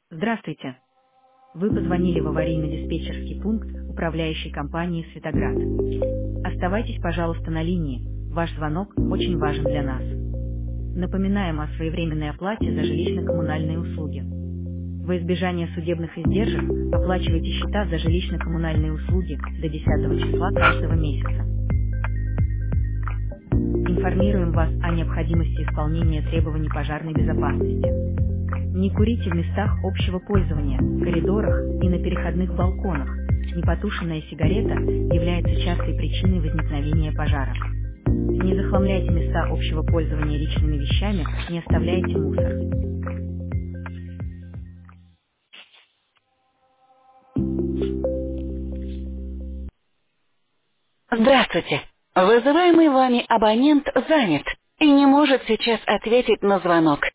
Здравствуйте. Вы позвонили в аварийно-диспетчерский пункт управляющей компании «Светоград». Оставайтесь, пожалуйста, на линии. Ваш звонок очень важен для нас. Напоминаем о своевременной оплате за жилищно-коммунальные услуги. Во избежание судебных издержек оплачивайте счета за жилищно-коммунальные услуги до 10 числа каждого месяца. Информируем вас о необходимости исполнения требований пожарной безопасности. Не курите в местах общего пользования, коридорах и на переходных балконах. Непотушенная сигарета является частой причиной возникновения пожаров. Не захламляйте места общего пользования личными вещами, не оставляйте мусор. Здравствуйте. Вызываемый вами абонент занят и не может сейчас ответить на звонок.